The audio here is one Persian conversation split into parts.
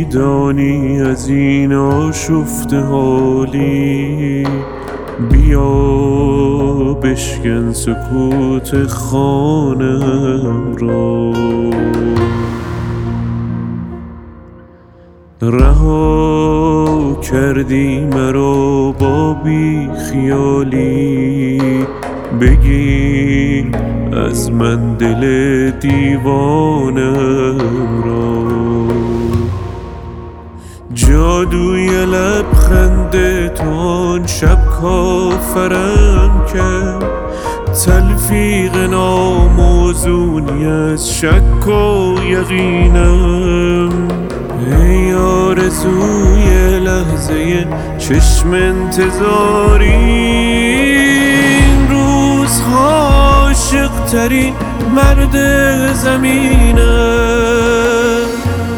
میدانی از این آشفته حالی، بیا بشکن سکوت خانم را. رها کردی مرا با بی خیالی، بگیر از من دل دیوانم را. جادوی لبخند تو آن شب کافرم کرد، تلفیق ناموزونی از شک و یقینم. ای آرزوی لحظه چشم انتظاری، این روزها عاشق ترین مرد زمینم.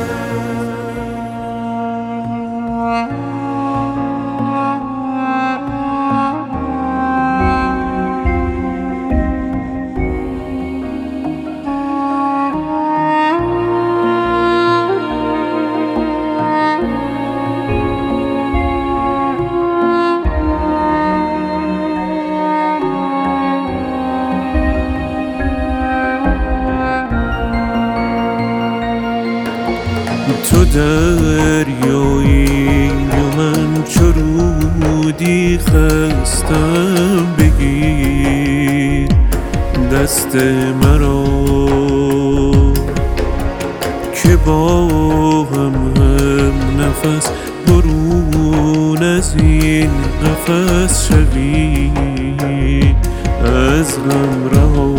تو دریایی و من چو رودی خستم، بگیر دست مرا که با هم نفس برون از این قفس شوی، از غم رها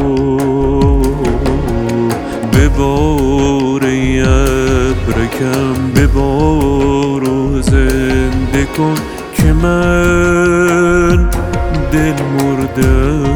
ببار ابرکم، ببار و زنده کن که من دل مردم.